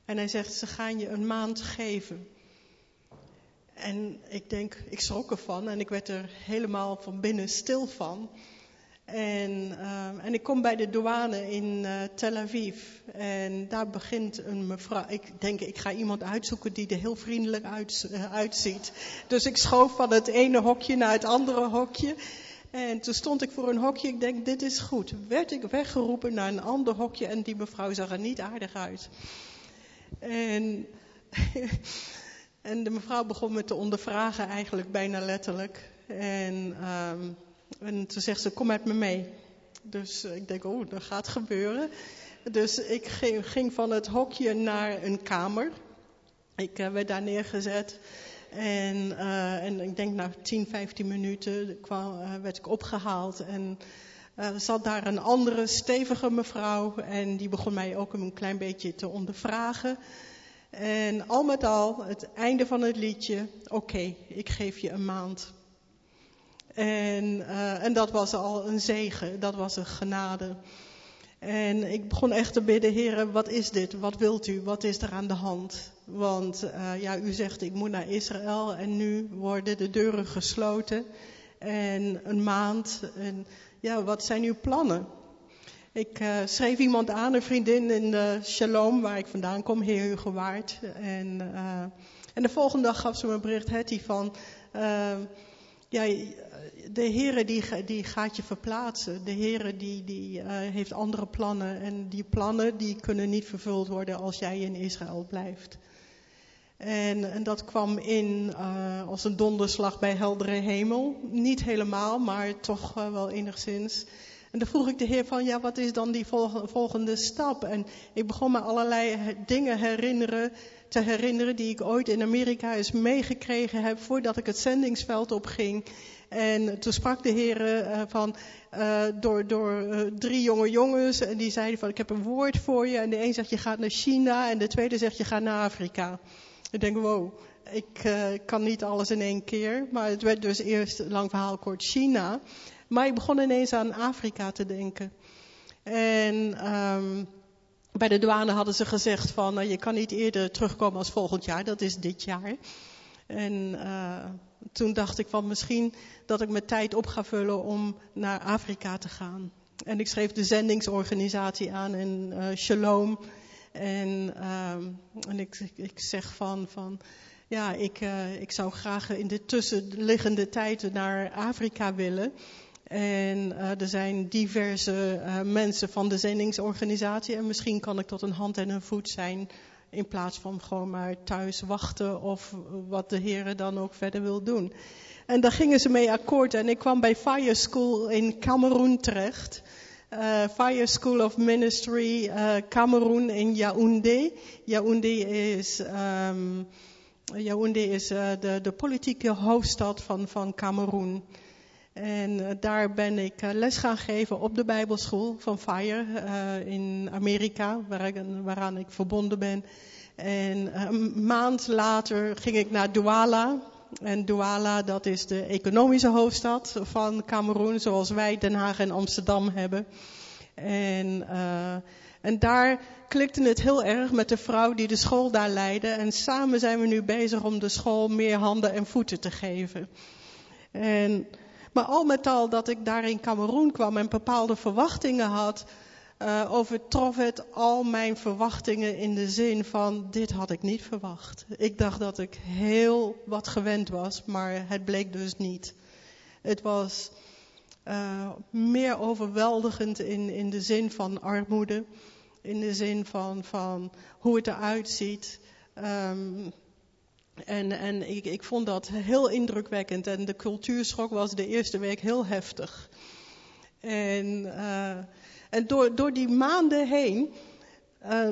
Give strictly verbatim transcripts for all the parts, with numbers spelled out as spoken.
En hij zegt, ze gaan je een maand geven. En ik denk, ik schrok ervan en ik werd er helemaal van binnen stil van. En, uh, en ik kom bij de douane in uh, Tel Aviv. En daar begint een mevrouw. Ik denk, ik ga iemand uitzoeken die er heel vriendelijk uit, uh, uitziet. Dus ik schoof van het ene hokje naar het andere hokje. En toen stond ik voor een hokje. Ik denk, dit is goed. Werd ik weggeroepen naar een ander hokje. En die mevrouw zag er niet aardig uit. En, en de mevrouw begon me te ondervragen, eigenlijk bijna letterlijk. En... Um, En toen zegt ze, kom met me mee. Dus ik denk, oh, dat gaat gebeuren. Dus ik ging, ging van het hokje naar een kamer. Ik uh, werd daar neergezet. En, uh, en ik denk na tien, vijftien minuten kwam, uh, werd ik opgehaald. En uh, zat daar een andere stevige mevrouw. En die begon mij ook een klein beetje te ondervragen. En al met al, het einde van het liedje, oké, okay, ik geef je een maand. En, uh, en dat was al een zegen, dat was een genade. En ik begon echt te bidden, Heere, wat is dit? Wat wilt u? Wat is er aan de hand? Want uh, ja, u zegt, ik moet naar Israël en nu worden de deuren gesloten. En een maand, en ja, wat zijn uw plannen? Ik uh, schreef iemand aan, een vriendin in uh, Shalom, waar ik vandaan kom, Heer u gewaard. En, uh, en de volgende dag gaf ze me een bericht, Hetty, van... Uh, Ja, de Heere die, die gaat je verplaatsen. De Heere die, die uh, heeft andere plannen. En die plannen die kunnen niet vervuld worden als jij in Israël blijft. En, en dat kwam in uh, als een donderslag bij heldere hemel. Niet helemaal, maar toch uh, wel enigszins. En dan vroeg ik de Heer van, ja, wat is dan die volgende, volgende stap? En ik begon me allerlei dingen herinneren, te herinneren die ik ooit in Amerika eens meegekregen heb voordat ik het zendingsveld opging. En toen sprak de Heer uh, van, uh, door, door uh, drie jonge jongens en die zeiden van, ik heb een woord voor je. En de een zegt, je gaat naar China en de tweede zegt, je gaat naar Afrika. Ik denk, wow, ik uh, kan niet alles in één keer. Maar het werd dus eerst, lang verhaal kort, China. Maar ik begon ineens aan Afrika te denken. En um, bij de douane hadden ze gezegd van, uh, je kan niet eerder terugkomen als volgend jaar, dat is dit jaar. En uh, toen dacht ik van misschien dat ik mijn tijd op ga vullen om naar Afrika te gaan. En ik schreef de zendingsorganisatie aan in uh, Shalom. En, um, en ik, ik zeg van, van ja, ik, uh, ik zou graag in de tussenliggende tijd naar Afrika willen. En uh, er zijn diverse uh, mensen van de zendingsorganisatie. En misschien kan ik tot een hand en een voet zijn. In plaats van gewoon maar thuis wachten of wat de Heer dan ook verder wil doen. En daar gingen ze mee akkoord. En ik kwam bij Fire School in Cameroen terecht. Uh, Fire School of Ministry uh, Cameroen in Yaoundé. Yaoundé is, um, Yaoundé is uh, de, de politieke hoofdstad van, van Cameroen. En uh, daar ben ik uh, les gaan geven op de Bijbelschool van Fire uh, in Amerika, waar ik, waaraan ik verbonden ben. En uh, een maand later ging ik naar Douala. En Douala, dat is de economische hoofdstad van Cameroen, zoals wij Den Haag en Amsterdam hebben. En, uh, en daar klikte het heel erg met de vrouw die de school daar leidde. En samen zijn we nu bezig om de school meer handen en voeten te geven. En... Maar al met al dat ik daar in Cameroen kwam en bepaalde verwachtingen had, uh, overtrof het al mijn verwachtingen in de zin van, dit had ik niet verwacht. Ik dacht dat ik heel wat gewend was, maar het bleek dus niet. Het was uh, meer overweldigend in, in de zin van armoede, in de zin van, van hoe het eruit ziet. Um, En, en ik, ik vond dat heel indrukwekkend. En de cultuurschok was de eerste week heel heftig. En, uh, en door, door die maanden heen uh,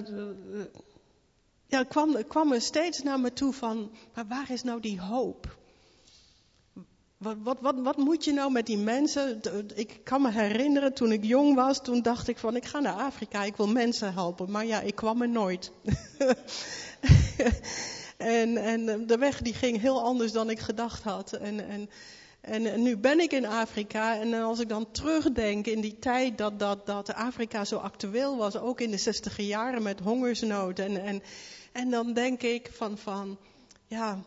ja, kwam, kwam er steeds naar me toe van, maar waar is nou die hoop? Wat, wat, wat, wat moet je nou met die mensen? Ik kan me herinneren, toen ik jong was, toen dacht ik van, ik ga naar Afrika, ik wil mensen helpen. Maar ja, ik kwam er nooit. En, en de weg die ging heel anders dan ik gedacht had. En, en, En, en nu ben ik in Afrika en als ik dan terugdenk in die tijd dat, dat, dat Afrika zo actueel was, ook in de zestiger jaren met hongersnood. En, en, en dan denk ik van, van ja,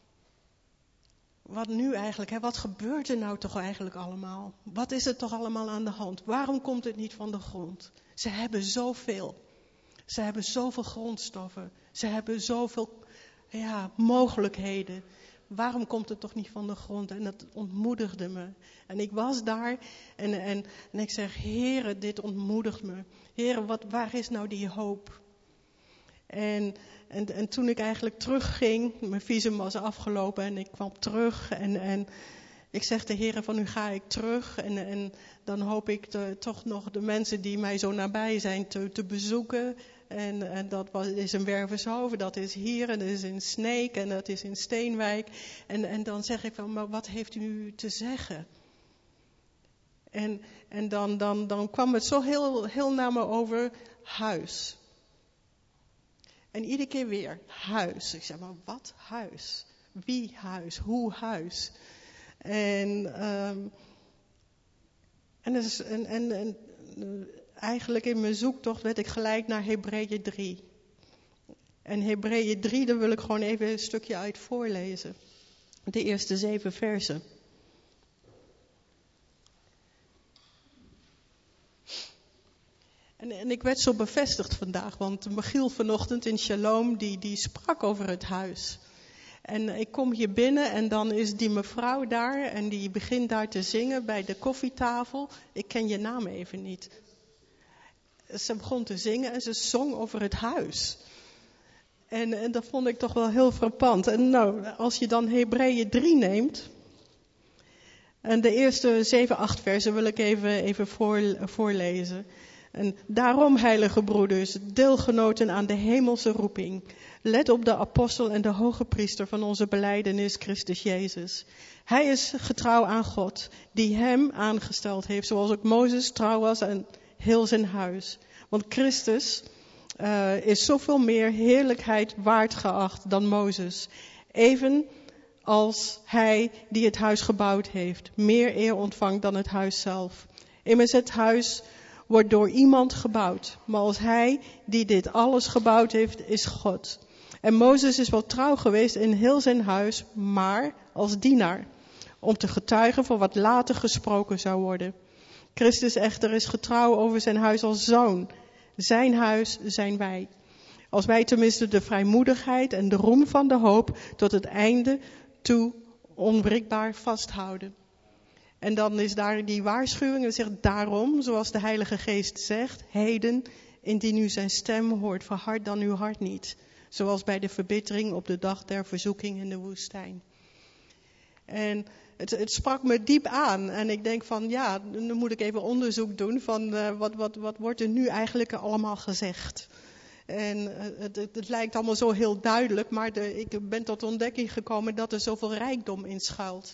wat nu eigenlijk, hè? Wat gebeurt er nou toch eigenlijk allemaal? Wat is er toch allemaal aan de hand? Waarom komt het niet van de grond? Ze hebben zoveel. Ze hebben zoveel grondstoffen. Ze hebben zoveel ja, mogelijkheden. Waarom komt het toch niet van de grond? En dat ontmoedigde me. En ik was daar en, en, en ik zeg, Heere, dit ontmoedigt me. Heere, wat, waar is nou die hoop? En, en, en toen ik eigenlijk terugging, mijn visum was afgelopen en ik kwam terug. En, en ik zeg de Heere, van nu ga ik terug. En, en dan hoop ik te, toch nog de mensen die mij zo nabij zijn te, te bezoeken. En, en dat was, is in Wervershoven, dat is hier en dat is in Sneek en dat is in Steenwijk. En, en dan zeg ik van, maar wat heeft u te zeggen? En, en dan, dan, dan kwam het zo heel, heel naar me over huis. En iedere keer weer huis. Ik zeg maar, wat huis? Wie huis? Hoe huis? En, um, en, dus, en, en, en eigenlijk in mijn zoektocht werd ik gelijk naar Hebreeën drie. En Hebreeën drie, daar wil ik gewoon even een stukje uit voorlezen. De eerste zeven versen. En, en ik werd zo bevestigd vandaag, want Michiel vanochtend in Shalom, die, die sprak over het huis. En ik kom hier binnen en dan is die mevrouw daar en die begint daar te zingen bij de koffietafel. Ik ken je naam even niet. Ze begon te zingen en ze zong over het huis. En, en dat vond ik toch wel heel frappant. En nou, als je dan Hebreeën drie neemt. En de eerste zeven, acht versen wil ik even, even voor, voorlezen. En daarom, heilige broeders, deelgenoten aan de hemelse roeping. Let op de apostel en de hoge priester van onze belijdenis, Christus Jezus. Hij is getrouw aan God, die hem aangesteld heeft, zoals ook Mozes trouw was aan heel zijn huis. Want Christus uh, is zoveel meer heerlijkheid waard geacht dan Mozes. Even als hij die het huis gebouwd heeft, meer eer ontvangt dan het huis zelf. Immers het huis wordt door iemand gebouwd, maar als hij die dit alles gebouwd heeft, is God. En Mozes is wel trouw geweest in heel zijn huis, maar als dienaar, om te getuigen van wat later gesproken zou worden. Christus echter is getrouw over zijn huis als zoon. Zijn huis zijn wij. Als wij tenminste de vrijmoedigheid en de roem van de hoop tot het einde toe onwrikbaar vasthouden. En dan is daar die waarschuwing en zegt daarom, zoals de Heilige Geest zegt, heden, indien u zijn stem hoort, verhard dan uw hart niet. Zoals bij de verbittering op de dag der verzoeking in de woestijn. En het, het sprak me diep aan. En ik denk van ja, dan moet ik even onderzoek doen van uh, wat, wat, wat wordt er nu eigenlijk allemaal gezegd. En uh, het, het, het lijkt allemaal zo heel duidelijk, maar de, ik ben tot ontdekking gekomen dat er zoveel rijkdom in schuilt.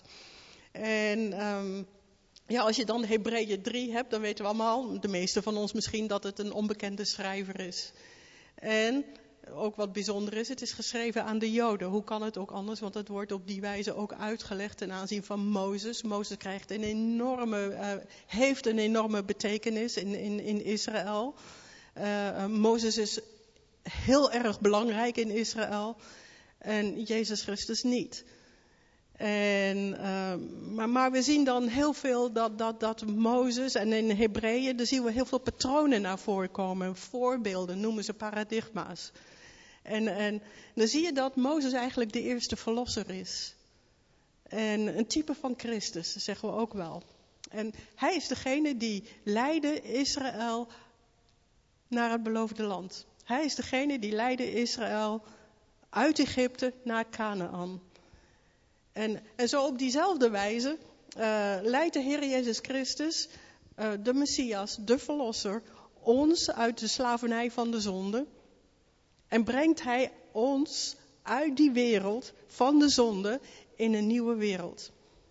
En um, ja, als je dan Hebreeën drie hebt, dan weten we allemaal, de meeste van ons misschien, dat het een onbekende schrijver is. En ook wat bijzonder is, het is geschreven aan de Joden. Hoe kan het ook anders? Want het wordt op die wijze ook uitgelegd ten aanzien van Mozes. Mozes krijgt een enorme, uh, heeft een enorme betekenis in, in, in Israël. Uh, Mozes is heel erg belangrijk in Israël en Jezus Christus niet. En, uh, maar, maar we zien dan heel veel dat, dat, dat Mozes en in Hebreeën, daar zien we heel veel patronen naar voren komen. Voorbeelden, noemen ze paradigma's. En, en dan zie je dat Mozes eigenlijk de eerste verlosser is. En een type van Christus, zeggen we ook wel. En hij is degene die leidde Israël naar het beloofde land. Hij is degene die leidde Israël uit Egypte naar Kanaan. En, en zo op diezelfde wijze uh, leidt de Heer Jezus Christus, uh, de Messias, de Verlosser, ons uit de slavernij van de zonde. En brengt hij ons uit die wereld van de zonde in een nieuwe wereld.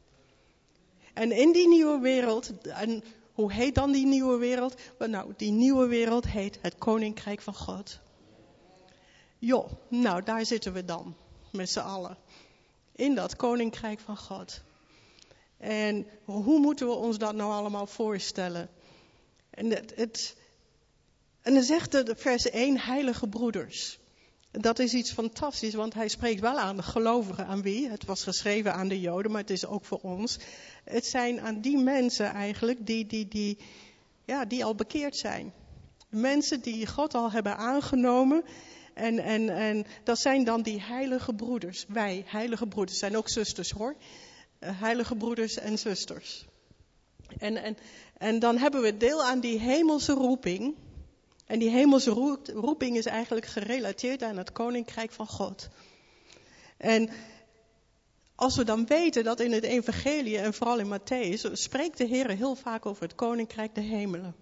En in die nieuwe wereld, en hoe heet dan die nieuwe wereld? Nou, die nieuwe wereld heet het Koninkrijk van God. Jo, nou daar zitten we dan, met z'n allen. In dat Koninkrijk van God. En hoe moeten we ons dat nou allemaal voorstellen? En, het, het, en dan zegt de vers één, heilige broeders. Dat is iets fantastisch, want hij spreekt wel aan de gelovigen. Aan wie? Het was geschreven aan de Joden, maar het is ook voor ons. Het zijn aan die mensen eigenlijk die, die, die, ja, die al bekeerd zijn. Mensen die God al hebben aangenomen. En, en, en dat zijn dan die heilige broeders. Wij, heilige broeders, zijn ook zusters hoor. Uh, heilige broeders en zusters. En, en, en dan hebben we deel aan die hemelse roeping. En die hemelse roeping is eigenlijk gerelateerd aan het koninkrijk van God. En als we dan weten dat in het evangelie en vooral in Matthäus spreekt de Heer heel vaak over het koninkrijk der hemelen.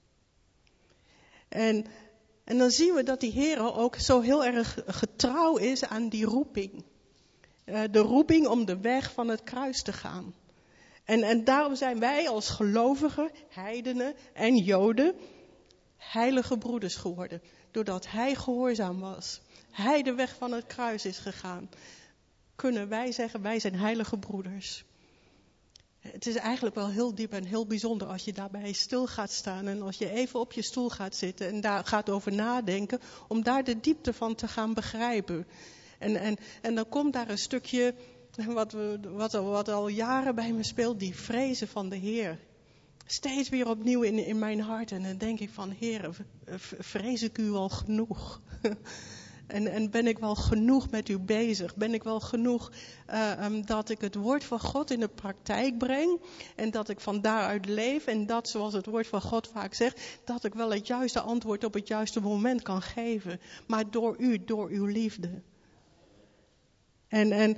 En, en dan zien we dat die Heer ook zo heel erg getrouw is aan die roeping. Uh, de roeping om de weg van het kruis te gaan. En, en daarom zijn wij als gelovigen, heidenen en Joden heilige broeders geworden. Doordat hij gehoorzaam was. Hij de weg van het kruis is gegaan. Kunnen wij zeggen, wij zijn heilige broeders. Het is eigenlijk wel heel diep en heel bijzonder als je daarbij stil gaat staan. En als je even op je stoel gaat zitten en daar gaat over nadenken. Om daar de diepte van te gaan begrijpen. En, en, en dan komt daar een stukje wat, wat, wat al jaren bij me speelt. Die vrezen van de Heer. Steeds weer opnieuw in, in mijn hart. En dan denk ik van, Heer, vrees ik u al genoeg? en, en ben ik wel genoeg met u bezig? Ben ik wel genoeg uh, um, dat ik het woord van God in de praktijk breng? En dat ik van daaruit leef? En dat, zoals het woord van God vaak zegt, dat ik wel het juiste antwoord op het juiste moment kan geven. Maar door u, door uw liefde. En... en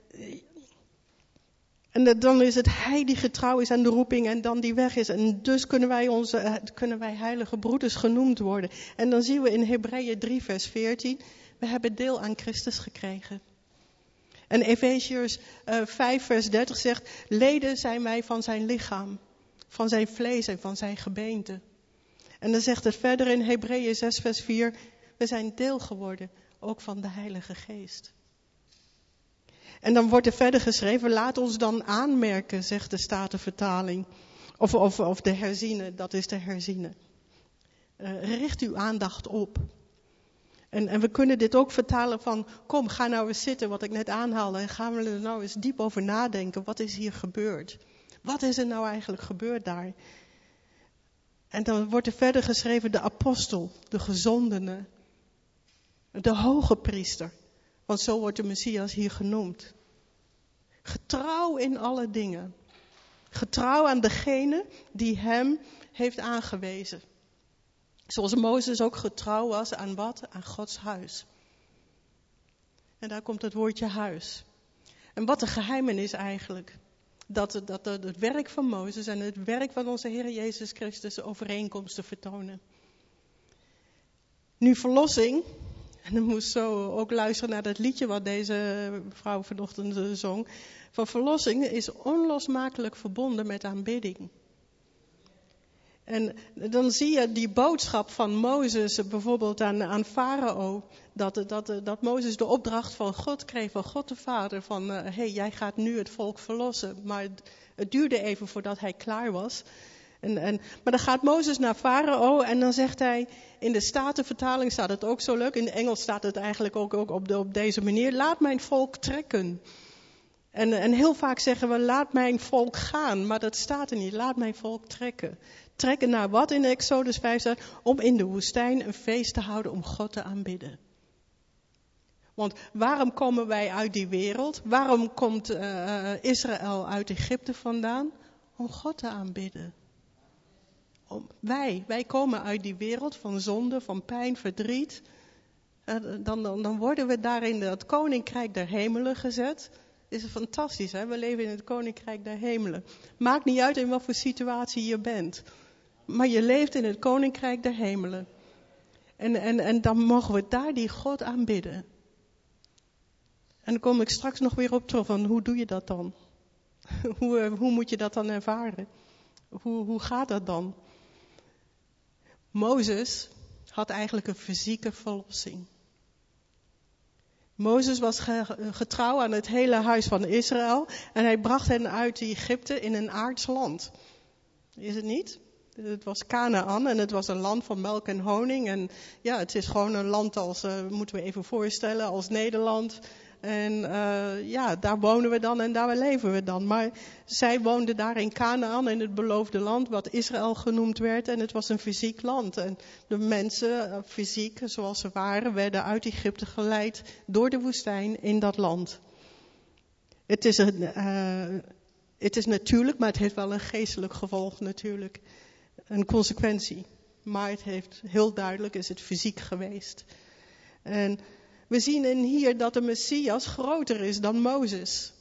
En dan is het hij die getrouw is aan de roeping en dan die weg is. En dus kunnen wij, onze, kunnen wij heilige broeders genoemd worden. En dan zien we in Hebreeën drie vers veertien. We hebben deel aan Christus gekregen. En Efeziërs uh, vijf vers dertig zegt. Leden zijn wij van zijn lichaam. Van zijn vlees en van zijn gebeente. En dan zegt het verder in Hebreeën zes vers vier. We zijn deel geworden. Ook van de Heilige Geest. En dan wordt er verder geschreven, laat ons dan aanmerken, zegt de Statenvertaling. Of, of, of de herziene, dat is de herziene. Uh, richt uw aandacht op. En, en we kunnen dit ook vertalen van, kom, ga nou eens zitten, wat ik net aanhaalde. En gaan we er nou eens diep over nadenken, wat is hier gebeurd? Wat is er nou eigenlijk gebeurd daar? En dan wordt er verder geschreven, de apostel, de gezondene, de hoge priester. Want zo wordt de Messias hier genoemd. Getrouw in alle dingen. Getrouw aan degene die hem heeft aangewezen. Zoals Mozes ook getrouw was aan wat? Aan Gods huis. En daar komt het woordje huis. En wat een geheimenis eigenlijk. Dat, dat, dat het werk van Mozes en het werk van onze Heer Jezus Christus overeenkomsten vertonen. Nu verlossing. En ik moest zo ook luisteren naar dat liedje wat deze vrouw vanochtend zong. Van verlossing is onlosmakelijk verbonden met aanbidding. En dan zie je die boodschap van Mozes bijvoorbeeld aan, aan Farao. Dat, dat, dat Mozes de opdracht van God kreeg, van God de Vader. Van, hé, uh, hey, jij gaat nu het volk verlossen. Maar het, het duurde even voordat hij klaar was. En, en, maar dan gaat Mozes naar Farao en dan zegt hij, in de Statenvertaling staat het ook zo leuk. In het Engels staat het eigenlijk ook, ook op, de, op deze manier. Laat mijn volk trekken. En, en heel vaak zeggen we, laat mijn volk gaan. Maar dat staat er niet, laat mijn volk trekken. Trekken naar wat in Exodus vijf staat? Om in de woestijn een feest te houden om God te aanbidden. Want waarom komen wij uit die wereld? Waarom komt uh, Israël uit Egypte vandaan? Om God te aanbidden. Om, wij, wij komen uit die wereld van zonde, van pijn, verdriet. Uh, dan, dan, dan worden we daar in het koninkrijk der hemelen gezet. Is het fantastisch, hè? We leven in het koninkrijk der hemelen. Maakt niet uit in wat voor situatie je bent. Maar je leeft in het koninkrijk der hemelen. En, en, en dan mogen we daar die God aanbidden. En dan kom ik straks nog weer op terug van hoe doe je dat dan? hoe, hoe moet je dat dan ervaren? Hoe, hoe gaat dat dan? Mozes had eigenlijk een fysieke verlossing. Mozes was getrouw aan het hele huis van Israël en hij bracht hen uit Egypte in een aards land. Is het niet? Het was Canaan en het was een land van melk en honing. En ja, het is gewoon een land als, uh, moeten we even voorstellen, als Nederland. En uh, ja, daar wonen we dan en daar leven we dan. Maar zij woonden daar in Canaan, in het beloofde land, wat Israël genoemd werd. En het was een fysiek land. En de mensen, uh, fysiek zoals ze waren, werden uit Egypte geleid door de woestijn in dat land. Het is, een, uh, het is natuurlijk, maar het heeft wel een geestelijk gevolg natuurlijk. Een consequentie. Maar het heeft heel duidelijk, is het fysiek geweest. En we zien in hier dat de Messias groter is dan Mozes.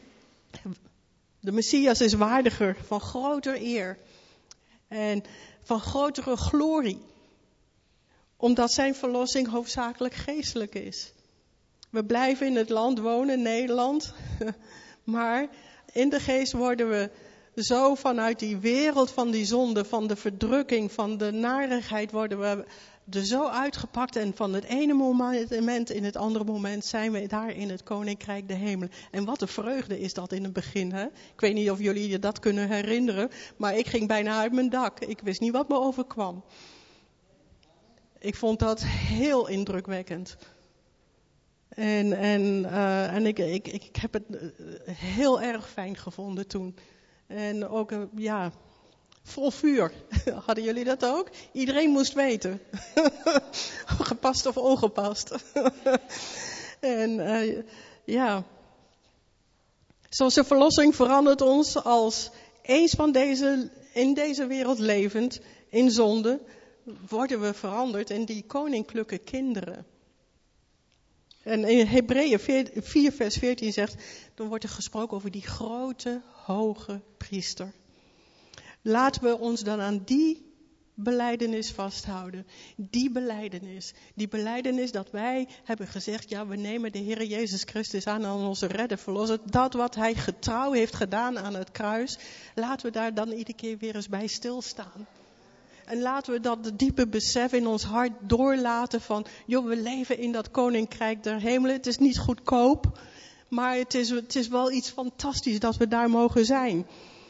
De Messias is waardiger, van groter eer. En van grotere glorie. Omdat zijn verlossing hoofdzakelijk geestelijk is. We blijven in het land wonen, Nederland. Maar in de geest worden we zo vanuit die wereld van die zonde, van de verdrukking, van de narigheid worden we er zo uitgepakt. En van het ene moment in het andere moment zijn we daar in het Koninkrijk der Hemelen. En wat een vreugde is dat in het begin. Hè? Ik weet niet of jullie je dat kunnen herinneren. Maar ik ging bijna uit mijn dak. Ik wist niet wat me overkwam. Ik vond dat heel indrukwekkend. En, en, uh, en ik, ik, ik heb het heel erg fijn gevonden toen. En ook, uh, ja, vol vuur. Hadden jullie dat ook? Iedereen moest weten. Gepast of ongepast. En uh, ja. Zoals de verlossing verandert ons als eens van deze, in deze wereld levend, in zonde, worden we veranderd in die koninklijke kinderen. En in Hebreeën vier vers veertien zegt, dan wordt er gesproken over die grote, hoge priester. Laten we ons dan aan die belijdenis vasthouden. Die belijdenis. Die belijdenis dat wij hebben gezegd, ja, we nemen de Heer Jezus Christus aan als onze redder, verlosser. Dat wat hij getrouw heeft gedaan aan het kruis, laten we daar dan iedere keer weer eens bij stilstaan. En laten we dat diepe besef in ons hart doorlaten van, joh, we leven in dat koninkrijk der hemelen. Het is niet goedkoop, maar het is, het is wel iets fantastisch dat we daar mogen zijn.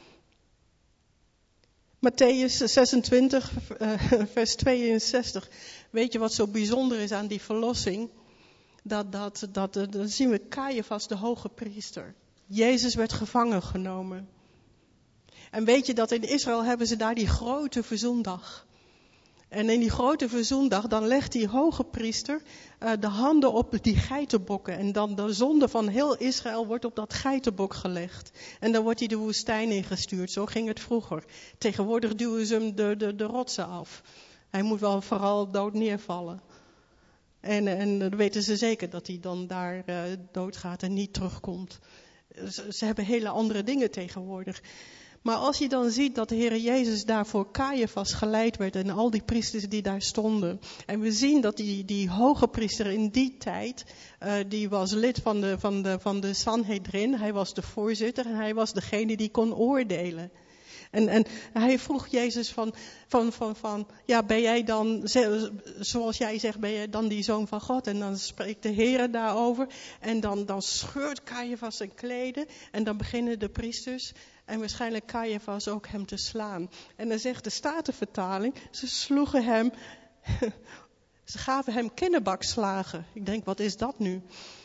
Matthäus zesentwintig, vers tweeënzestig. Weet je wat zo bijzonder is aan die verlossing? Dat, dat, dat, dan zien we Caiaphas, de hoge priester. Jezus werd gevangen genomen. En weet je dat in Israël hebben ze daar die grote verzoendag. En in die grote verzoendag, dan legt die hoge priester uh, de handen op die geitenbokken. En dan de zonde van heel Israël wordt op dat geitenbok gelegd. En dan wordt hij de woestijn ingestuurd. Zo ging het vroeger. Tegenwoordig duwen ze hem de, de, de rotsen af. Hij moet wel vooral dood neervallen. En, en dan weten ze zeker dat hij dan daar uh, doodgaat en niet terugkomt. Ze, ze hebben hele andere dingen tegenwoordig. Maar als je dan ziet dat de Heer Jezus daar voor Caiaphas geleid werd en al die priesters die daar stonden. En we zien dat die, die hoge priester in die tijd, uh, die was lid van de, van, de, van de Sanhedrin. Hij was de voorzitter en hij was degene die kon oordelen. En, en hij vroeg Jezus van, van, van, van, ja, ben jij dan, zoals jij zegt, ben jij dan die zoon van God? En dan spreekt de Heer daarover. En dan, dan scheurt Caiaphas zijn kleden en dan beginnen de priesters en waarschijnlijk Caiaphas ook hem te slaan. En dan zegt de Statenvertaling, ze sloegen hem, ze gaven hem kennebakslagen. Ik denk, wat is dat nu?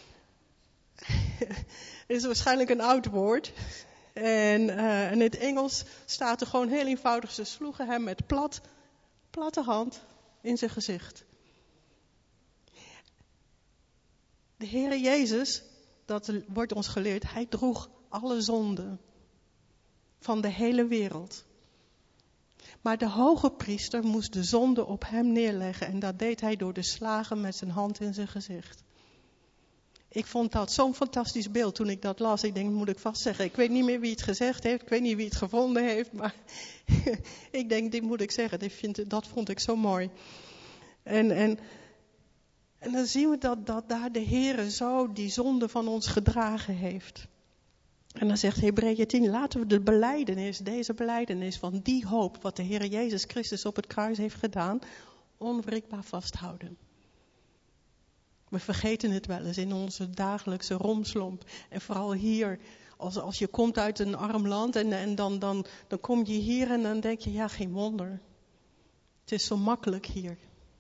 Het is waarschijnlijk een oud woord. En uh, in het Engels staat er gewoon heel eenvoudig, ze sloegen hem met plat, platte hand in zijn gezicht. De Heere Jezus, dat wordt ons geleerd, hij droeg alle zonden van de hele wereld. Maar de hoge priester moest de zonde op hem neerleggen en dat deed hij door de slagen met zijn hand in zijn gezicht. Ik vond dat zo'n fantastisch beeld toen ik dat las. Ik denk, moet ik vast zeggen. Ik weet niet meer wie het gezegd heeft. Ik weet niet wie het gevonden heeft. Maar ik denk, dit moet ik zeggen. Dat, vind, dat vond ik zo mooi. En, en, en dan zien we dat, dat daar de Heere zo die zonde van ons gedragen heeft. En dan zegt Hebreeën tien, laten we de belijdenis, deze belijdenis van die hoop, wat de Heere Jezus Christus op het kruis heeft gedaan, onwrikbaar vasthouden. We vergeten het wel eens in onze dagelijkse romslomp. En vooral hier, als, als je komt uit een arm land en, en dan, dan, dan kom je hier en dan denk je, ja, geen wonder. Het is zo makkelijk hier.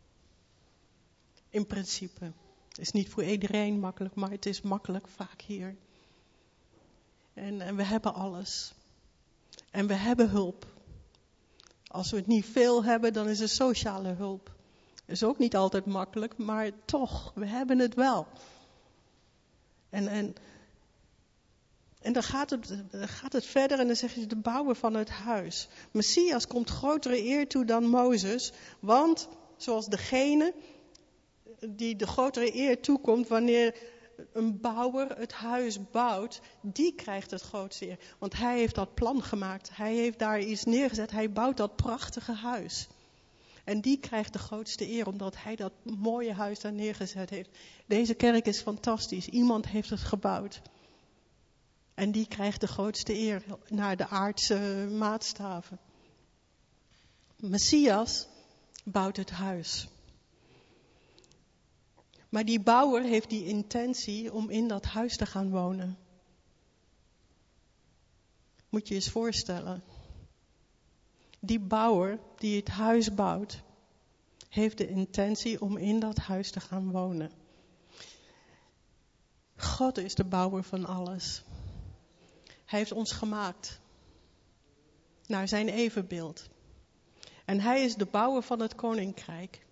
In principe. Het is niet voor iedereen makkelijk, maar het is makkelijk vaak hier. En, en we hebben alles. En we hebben hulp. Als we het niet veel hebben, dan is het sociale hulp. Dat is ook niet altijd makkelijk, maar toch, we hebben het wel. En, en, en dan, gaat het, dan gaat het verder en dan zeg je de bouwer van het huis. Messias komt grotere eer toe dan Mozes, want zoals degene die de grotere eer toekomt wanneer een bouwer het huis bouwt, die krijgt het grootste eer. Want hij heeft dat plan gemaakt, hij heeft daar iets neergezet, hij bouwt dat prachtige huis. En die krijgt de grootste eer, omdat hij dat mooie huis daar neergezet heeft. Deze kerk is fantastisch. Iemand heeft het gebouwd. En die krijgt de grootste eer naar de aardse maatstaven. Messias bouwt het huis. Maar die bouwer heeft die intentie om in dat huis te gaan wonen. Moet je eens voorstellen. Die bouwer die het huis bouwt, heeft de intentie om in dat huis te gaan wonen. God is de bouwer van alles. Hij heeft ons gemaakt naar zijn evenbeeld. En hij is de bouwer van het koninkrijk.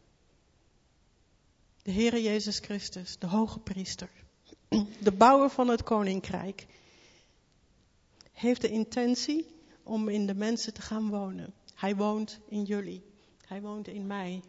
De Heere Jezus Christus, de hoge priester. De bouwer van het koninkrijk heeft de intentie om in de mensen te gaan wonen. Hij woont in jullie. Hij woont in mij.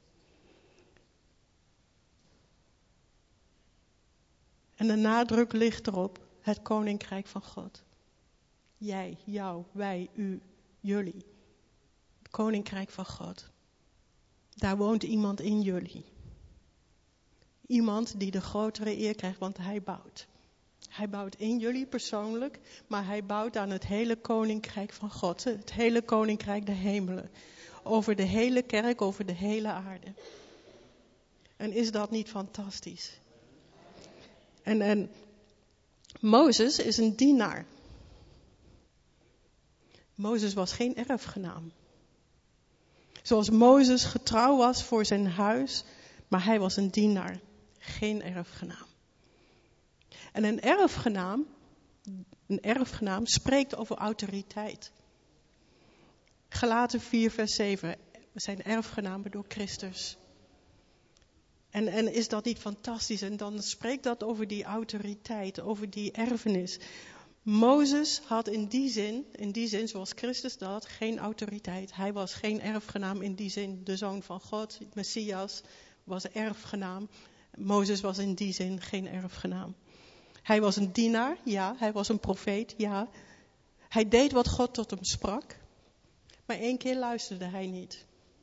En de nadruk ligt erop, het koninkrijk van God. Jij, jou, wij, u, jullie. Het koninkrijk van God. Daar woont iemand in jullie. Iemand die de grotere eer krijgt, want hij bouwt. Hij bouwt in jullie persoonlijk, maar hij bouwt aan het hele koninkrijk van God. Het hele koninkrijk der hemelen. Over de hele kerk, over de hele aarde. En is dat niet fantastisch? En, en Mozes is een dienaar. Mozes was geen erfgenaam. Zoals Mozes getrouw was voor zijn huis, maar hij was een dienaar, geen erfgenaam. En een erfgenaam, een erfgenaam spreekt over autoriteit. Galaten vier vers zeven, we zijn erfgenamen door Christus. En, en is dat niet fantastisch? En dan spreekt dat over die autoriteit, over die erfenis. Mozes had in die zin, in die zin zoals Christus dat, geen autoriteit. Hij was geen erfgenaam in die zin. De Zoon van God, Messias, was erfgenaam. Mozes was in die zin geen erfgenaam. Hij was een dienaar, ja. Hij was een profeet, ja. Hij deed wat God tot hem sprak. Maar één keer luisterde hij niet.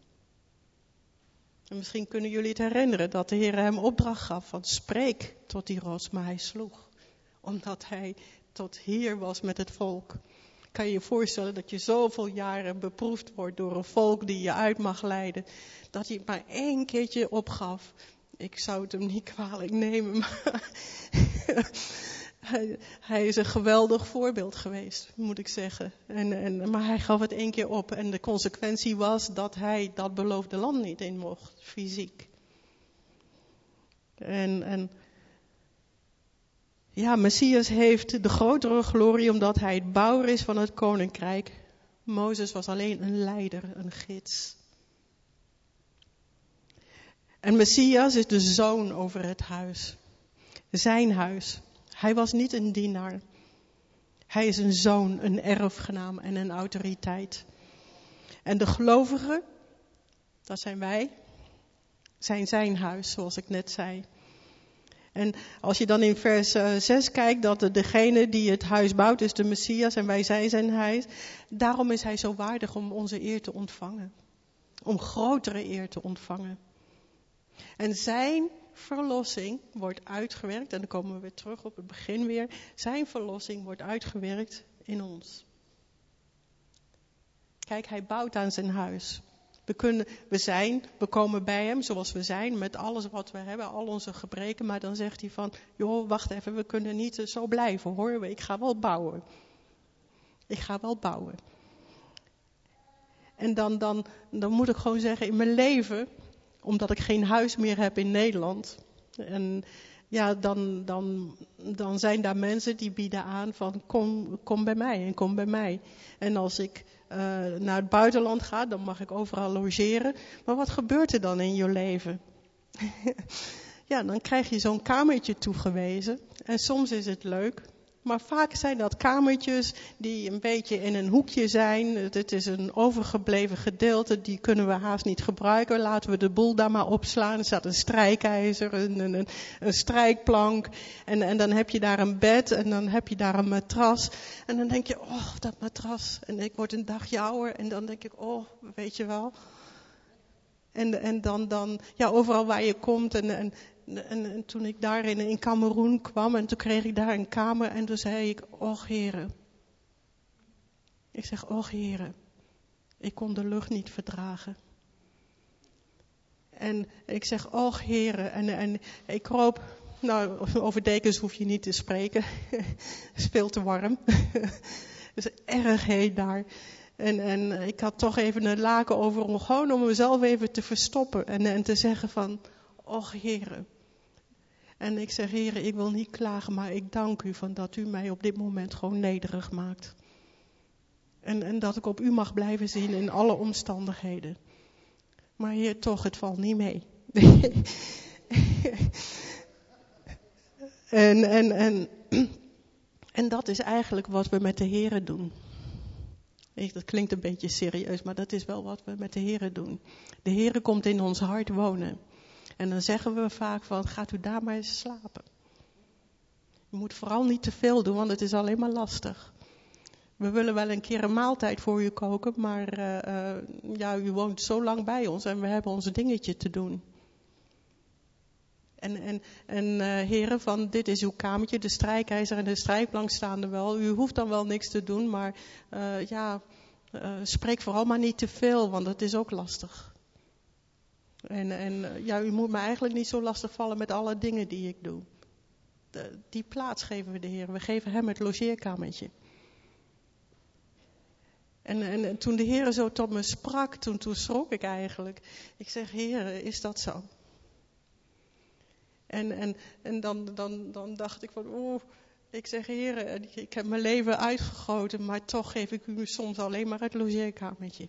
En misschien kunnen jullie het herinneren dat de Heer hem opdracht gaf van spreek tot die rots, maar hij sloeg. Omdat hij tot hier was met het volk. Kan je je voorstellen dat je zoveel jaren beproefd wordt door een volk die je uit mag leiden. Dat hij het maar één keertje opgaf. Ik zou het hem niet kwalijk nemen, maar hij, hij is een geweldig voorbeeld geweest, moet ik zeggen. En, en, maar hij gaf het één keer op en de consequentie was dat hij dat beloofde land niet in mocht, fysiek. En, en ja, Messias heeft de grotere glorie omdat hij het bouwer is van het koninkrijk. Mozes was alleen een leider, een gids. En Messias is de zoon over het huis. Zijn huis. Hij was niet een dienaar. Hij is een zoon, een erfgenaam en een autoriteit. En de gelovigen, dat zijn wij, zijn zijn huis, zoals ik net zei. En als je dan in vers uh, zes kijkt, dat de, degene die het huis bouwt is de Messias en wij zijn zijn huis. Daarom is hij zo waardig om onze eer te ontvangen. Om grotere eer te ontvangen. En zijn verlossing wordt uitgewerkt, en dan komen we weer terug op het begin weer. Zijn verlossing wordt uitgewerkt in ons. Kijk, hij bouwt aan zijn huis. We kunnen, we zijn, we komen bij hem zoals we zijn, met alles wat we hebben, al onze gebreken. Maar dan zegt hij van, joh, wacht even, we kunnen niet zo blijven hoor. Ik ga wel bouwen. Ik ga wel bouwen. En dan, dan, dan moet ik gewoon zeggen, in mijn leven, omdat ik geen huis meer heb in Nederland. En ja, dan, dan, dan zijn daar mensen die bieden aan van, kom, kom bij mij en kom bij mij. En als ik uh, naar het buitenland ga, dan mag ik overal logeren. Maar wat gebeurt er dan in je leven? Ja, dan krijg je zo'n kamertje toegewezen. En soms is het leuk. Maar vaak zijn dat kamertjes die een beetje in een hoekje zijn. Het is een overgebleven gedeelte, die kunnen we haast niet gebruiken. Laten we de boel daar maar opslaan. Er staat een strijkijzer, een, een, een strijkplank. En, en dan heb je daar een bed en dan heb je daar een matras. En dan denk je, oh, dat matras. En ik word een dagje ouder en dan denk ik, oh, weet je wel. En, en dan, dan, ja, overal waar je komt en... en En, en toen ik daar in, in Kameroen kwam en toen kreeg ik daar een kamer en toen zei ik, och Heere. Ik zeg, och Heere, ik kon de lucht niet verdragen. En ik zeg, och Heere, en, en ik kroop, nou over dekens hoef je niet te spreken, het is veel te warm. Het is erg heet daar. En, en ik had toch even een laken over om gewoon om mezelf even te verstoppen en, en te zeggen van, och Heere. En ik zeg, Heere, ik wil niet klagen, maar ik dank u van dat u mij op dit moment gewoon nederig maakt. En, en dat ik op u mag blijven zien in alle omstandigheden. Maar Heer, toch, het valt niet mee. en, en, en, en dat is eigenlijk wat we met de Heere doen. Dat klinkt een beetje serieus, maar dat is wel wat we met de Heere doen. De Heere komt in ons hart wonen. En dan zeggen we vaak van, gaat u daar maar eens slapen. Je moet vooral niet te veel doen, want het is alleen maar lastig. We willen wel een keer een maaltijd voor u koken, maar uh, uh, ja, u woont zo lang bij ons en we hebben ons dingetje te doen. En, en, en uh, heren, van dit is uw kamertje, de strijkijzer en de strijkplank staan er wel. U hoeft dan wel niks te doen, maar uh, ja, uh, spreek vooral maar niet te veel, want dat is ook lastig. En, en ja, u moet me eigenlijk niet zo lastig vallen met alle dingen die ik doe. De, die plaats geven we de Heer. We geven hem het logeerkamertje. En, en, en toen de Heer zo tot me sprak, toen, toen schrok ik eigenlijk. Ik zeg, Heer, is dat zo? En, en, en dan, dan, dan dacht ik van, oeh, ik zeg, Heer, ik heb mijn leven uitgegoten, maar toch geef ik u soms alleen maar het logeerkamertje.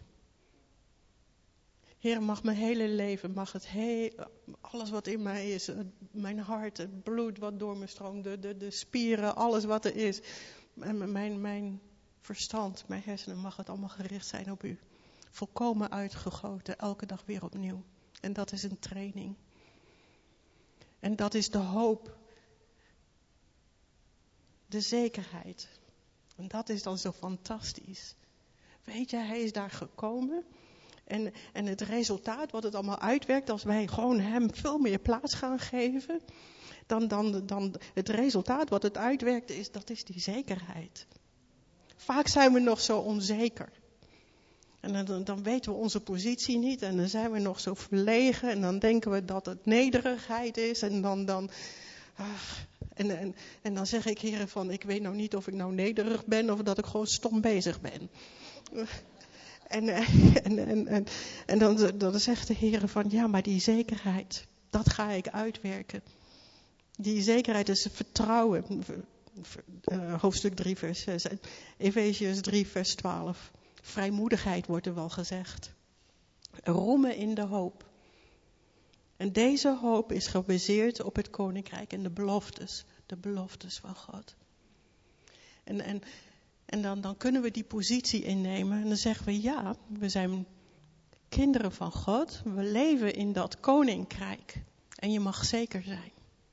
Heer, mag mijn hele leven, mag het heel, alles wat in mij is, het, mijn hart, het bloed wat door me stroomt, de, de, de spieren, alles wat er is, mijn, mijn, mijn verstand, mijn hersenen, mag het allemaal gericht zijn op u. Volkomen uitgegoten, elke dag weer opnieuw. En dat is een training. En dat is de hoop. De zekerheid. En dat is dan zo fantastisch. Weet je, hij is daar gekomen. En, en het resultaat, wat het allemaal uitwerkt, als wij gewoon hem veel meer plaats gaan geven, dan, dan, dan het resultaat wat het uitwerkt, is, dat is die zekerheid. Vaak zijn we nog zo onzeker. En dan, dan weten we onze positie niet en dan zijn we nog zo verlegen en dan denken we dat het nederigheid is en dan, dan, ach, en, en, en dan zeg ik, Heer, van ik weet nou niet of ik nou nederig ben of dat ik gewoon stom bezig ben. En, en, en, en, en dan, dan zegt de Heer van, ja, maar die zekerheid, dat ga ik uitwerken. Die zekerheid is vertrouwen. Uh, hoofdstuk drie, vers zes. Efeziërs drie, vers twaalf. Vrijmoedigheid wordt er wel gezegd. Roemen in de hoop. En deze hoop is gebaseerd op het koninkrijk en de beloftes. De beloftes van God. En, en, en dan, dan kunnen we die positie innemen. En dan zeggen we, ja, we zijn kinderen van God. We leven in dat koninkrijk. En je mag zeker zijn.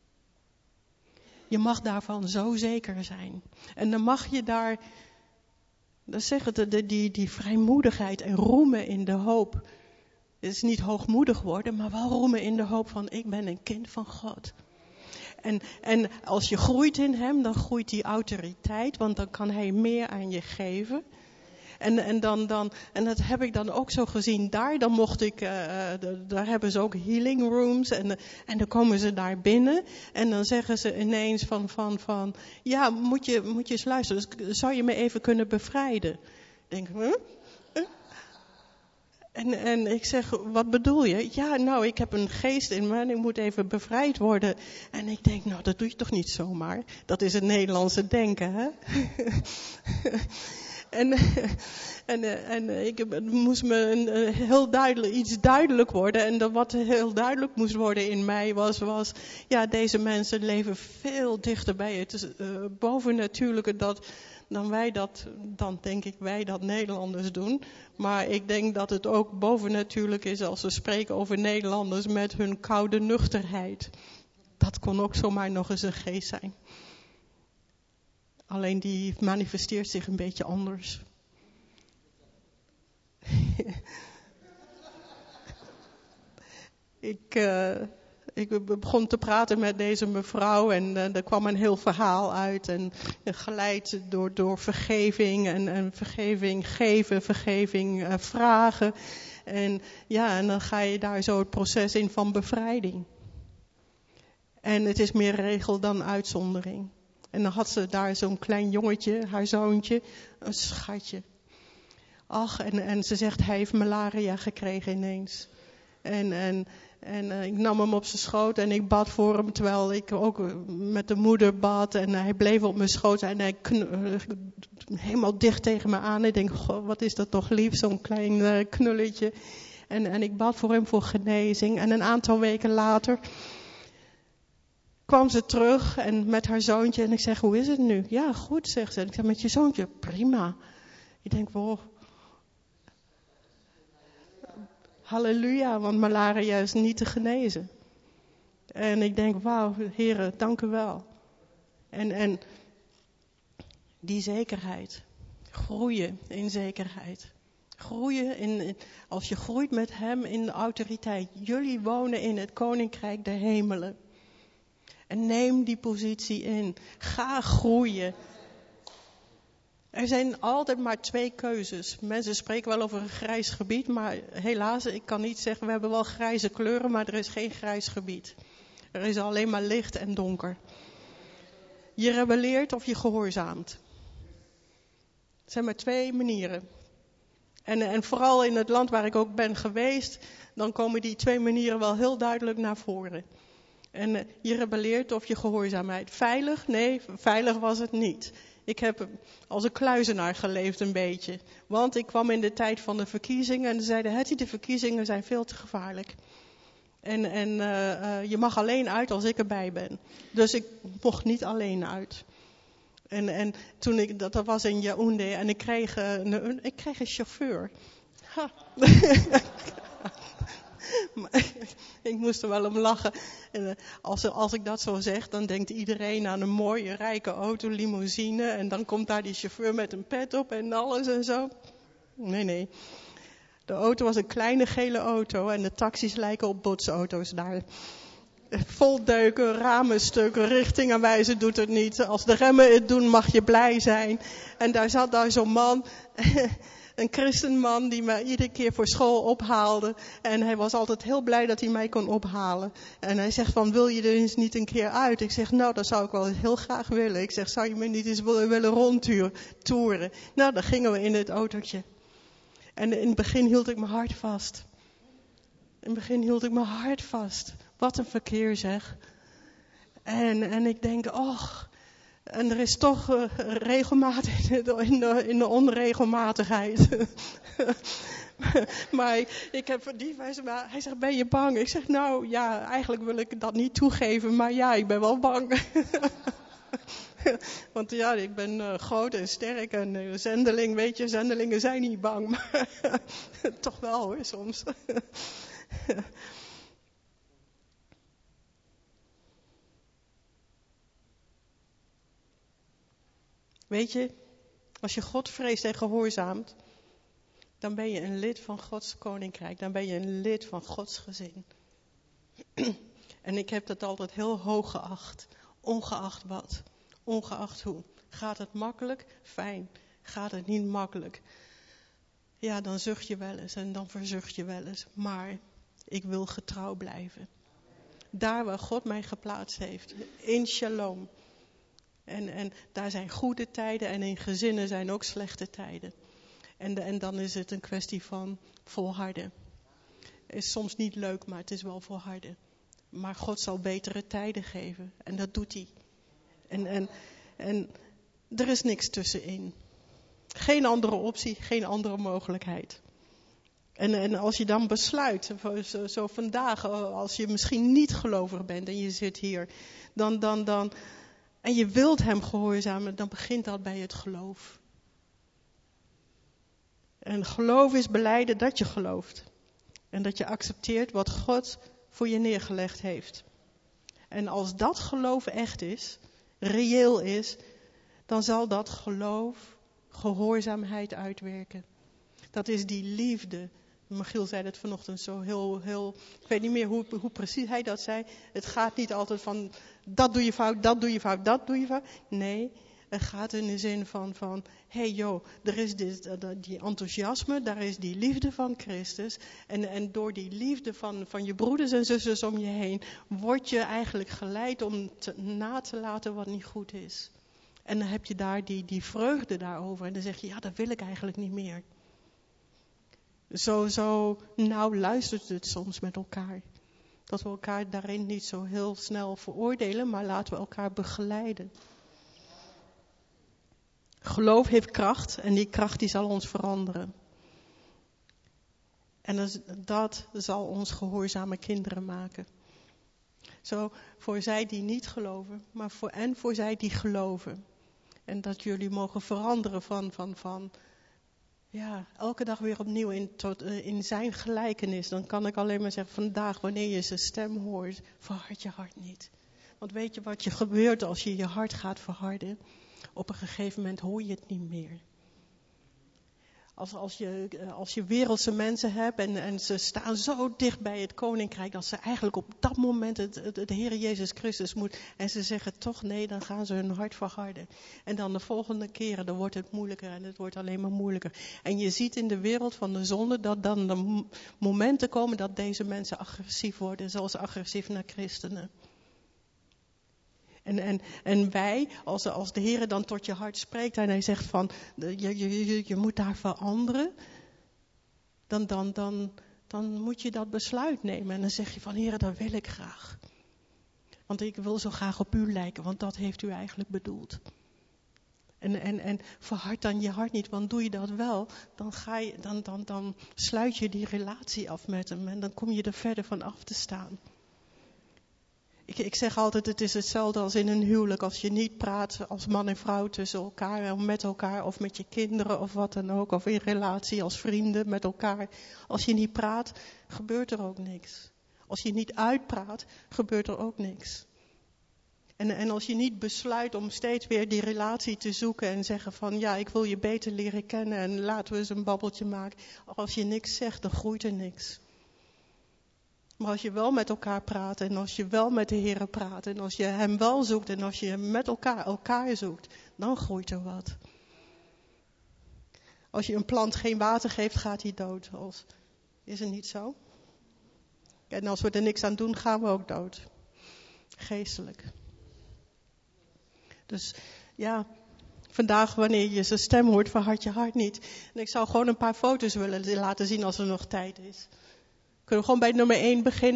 Je mag daarvan zo zeker zijn. En dan mag je daar, dan zeggen de, de, die, die vrijmoedigheid en roemen in de hoop. Het is niet hoogmoedig worden, maar wel roemen in de hoop van ik ben een kind van God. En, en als je groeit in hem, dan groeit die autoriteit, want dan kan hij meer aan je geven. En, en, dan, dan, en dat heb ik dan ook zo gezien daar. Dan mocht ik, uh, de, daar hebben ze ook healing rooms. En, uh, en dan komen ze daar binnen. En dan zeggen ze ineens van, van, van ja, moet je, moet je eens luisteren. Dus, zou je me even kunnen bevrijden? Ik denk, huh? En, en ik zeg, wat bedoel je? Ja, nou, ik heb een geest in me en ik moet even bevrijd worden. En ik denk, nou, dat doe je toch niet zomaar? Dat is het Nederlandse denken, hè? en, en, en ik moest me een, heel duidelijk, iets duidelijk worden. En dat wat heel duidelijk moest worden in mij was, was ja, deze mensen leven veel dichter bij het uh, bovennatuurlijke dat... dan wij dat, dan denk ik wij dat Nederlanders doen. Maar ik denk dat het ook bovennatuurlijk is als we spreken over Nederlanders met hun koude nuchterheid. Dat kon ook zomaar nog eens een geest zijn. Alleen die manifesteert zich een beetje anders. ik... Uh, Ik begon te praten met deze mevrouw en uh, er kwam een heel verhaal uit. En uh, geleid door, door vergeving en, en vergeving geven, vergeving uh, vragen. En ja, en dan ga je daar zo het proces in van bevrijding. En het is meer regel dan uitzondering. En dan had ze daar zo'n klein jongetje, haar zoontje, een schatje. Ach, en, en ze zegt, hij heeft malaria gekregen ineens. En... en En uh, ik nam hem op zijn schoot en ik bad voor hem, terwijl ik ook met de moeder bad. En uh, hij bleef op mijn schoot en hij kn- uh, helemaal dicht tegen me aan. Ik denk, goh, wat is dat toch lief, zo'n klein uh, knulletje. En, en ik bad voor hem voor genezing. En een aantal weken later kwam ze terug en met haar zoontje. En ik zeg, hoe is het nu? Ja, goed, zegt ze. En ik zeg, met je zoontje? Prima. Ik denk, wow. Halleluja, want malaria is niet te genezen. En ik denk, wauw, heren, dank u wel. En, en die zekerheid. Groeien in zekerheid. Groeien in, in, als je groeit met hem in de autoriteit. Jullie wonen in het koninkrijk der hemelen. En neem die positie in. Ga groeien. Er zijn altijd maar twee keuzes. Mensen spreken wel over een grijs gebied, maar helaas, ik kan niet zeggen, we hebben wel grijze kleuren, maar er is geen grijs gebied. Er is alleen maar licht en donker. Je rebelleert of je gehoorzaamt. Het zijn maar twee manieren. En, en vooral in het land waar ik ook ben geweest, dan komen die twee manieren wel heel duidelijk naar voren. En uh, je rebelleert of je gehoorzaamheid. Veilig? Nee, veilig was het niet. Ik heb als een kluizenaar geleefd een beetje. Want ik kwam in de tijd van de verkiezingen en ze zeiden, Hetty, de verkiezingen zijn veel te gevaarlijk. En, en uh, uh, je mag alleen uit als ik erbij ben. Dus ik mocht niet alleen uit. En, en toen ik, dat, dat was in Yaoundé en ik kreeg, uh, een, ik kreeg een chauffeur. Ha. Ik moest er wel om lachen. En, uh, als, als ik dat zo zeg, dan denkt iedereen aan een mooie, rijke auto, limousine. En dan komt daar die chauffeur met een pet op en alles en zo. Nee, nee. De auto was een kleine gele auto en de taxis lijken op botsauto's daar. Vol deuken, ramen stukken, richting aanwijzen doet het niet. Als de remmen het doen, mag je blij zijn. En daar zat daar zo'n man... Een christenman die mij iedere keer voor school ophaalde. En hij was altijd heel blij dat hij mij kon ophalen. En hij zegt van, wil je er eens niet een keer uit? Ik zeg, nou, dat zou ik wel heel graag willen. Ik zeg, zou je me niet eens willen rondtoeren? Nou, dan gingen we in het autootje. En in het begin hield ik mijn hart vast. In het begin hield ik mijn hart vast. Wat een verkeer zeg. En, en ik denk, och... En er is toch uh, regelmaat in de, in, de, in de onregelmatigheid. Maar ik, ik heb verdiend, hij zegt, hij zegt, ben je bang? Ik zeg, nou ja, eigenlijk wil ik dat niet toegeven, maar ja, ik ben wel bang. Want ja, ik ben uh, groot en sterk en uh, zendeling, weet je, zendelingen zijn niet bang. Maar toch wel hoor, soms. Weet je, als je God vreest en gehoorzaamt, dan ben je een lid van Gods koninkrijk. Dan ben je een lid van Gods gezin. En ik heb dat altijd heel hoog geacht. Ongeacht wat. Ongeacht hoe. Gaat het makkelijk? Fijn. Gaat het niet makkelijk? ja, dan zucht je wel eens en dan verzucht je wel eens. Maar ik wil getrouw blijven. Daar waar God mij geplaatst heeft. In shalom. En, en daar zijn goede tijden en in gezinnen zijn ook slechte tijden. En, de, en dan is het een kwestie van volharden. Is soms niet leuk, maar het is wel volharden. Maar God zal betere tijden geven. En dat doet hij. En, en, en er is niks tussenin. Geen andere optie, geen andere mogelijkheid. En, en als je dan besluit, zo, zo vandaag, als je misschien niet gelovig bent en je zit hier, dan, dan, dan, en je wilt hem gehoorzamen, dan begint dat bij het geloof. En geloof is belijden dat je gelooft. En dat je accepteert wat God voor je neergelegd heeft. En als dat geloof echt is, reëel is, dan zal dat geloof gehoorzaamheid uitwerken. Dat is die liefde. Michiel zei dat vanochtend zo heel, heel, ik weet niet meer hoe, hoe precies hij dat zei. Het gaat niet altijd van, dat doe je fout, dat doe je fout, dat doe je fout. Nee, het gaat in de zin van, van hé hey joh, er is dit, die enthousiasme, daar is die liefde van Christus. En, en door die liefde van, van je broeders en zusters om je heen, word je eigenlijk geleid om te, na te laten wat niet goed is. En dan heb je daar die, die vreugde daarover. En dan zeg je, ja, dat wil ik eigenlijk niet meer. Zo, zo nauw luistert het soms met elkaar. Dat we elkaar daarin niet zo heel snel veroordelen, maar laten we elkaar begeleiden. Geloof heeft kracht en die kracht die zal ons veranderen. En dat, dat zal ons gehoorzame kinderen maken. Zo voor zij die niet geloven, maar voor en voor zij die geloven. En dat jullie mogen veranderen van, van, van ja, elke dag weer opnieuw in, tot, uh, in zijn gelijkenis. Dan kan ik alleen maar zeggen, vandaag wanneer je zijn stem hoort, verhard je hart niet. Want weet je wat je gebeurt als je je hart gaat verharden? Op een gegeven moment hoor je het niet meer. Als, als, je, als je wereldse mensen hebt en, en ze staan zo dicht bij het koninkrijk, dat ze eigenlijk op dat moment het, het, het Heer Jezus Christus moet. En ze zeggen toch nee, dan gaan ze hun hart verharden. En dan de volgende keren, dan wordt het moeilijker en het wordt alleen maar moeilijker. En je ziet in de wereld van de zonde dat dan de momenten komen dat deze mensen agressief worden, zoals agressief naar christenen. En, en, en wij, als, als de Heer dan tot je hart spreekt en hij zegt van, je, je, je, je moet daar veranderen, dan, dan, dan, dan moet je dat besluit nemen. En dan zeg je van, Heer, dat wil ik graag. Want ik wil zo graag op u lijken, want dat heeft u eigenlijk bedoeld. En, en, en verhard dan je hart niet, want doe je dat wel, dan, ga je, dan, dan, dan sluit je die relatie af met hem en dan kom je er verder van af te staan. Ik, ik zeg altijd, het is hetzelfde als in een huwelijk. Als je niet praat als man en vrouw tussen elkaar, of met elkaar, of met je kinderen, of wat dan ook. Of in relatie als vrienden met elkaar. Als je niet praat, gebeurt er ook niks. Als je niet uitpraat, gebeurt er ook niks. En, en als je niet besluit om steeds weer die relatie te zoeken en zeggen van, ja, ik wil je beter leren kennen en laten we eens een babbeltje maken. Als je niks zegt, dan groeit er niks. Maar als je wel met elkaar praat en als je wel met de Heer praat en als je hem wel zoekt en als je met elkaar elkaar zoekt, dan groeit er wat. Als je een plant geen water geeft, gaat hij dood. Als, is het niet zo? En als we er niks aan doen, gaan we ook dood. Geestelijk. Dus ja, vandaag wanneer je zijn stem hoort, verhard je hart niet. En ik zou gewoon een paar foto's willen laten zien als er nog tijd is. Kunnen we gewoon bij nummer één beginnen?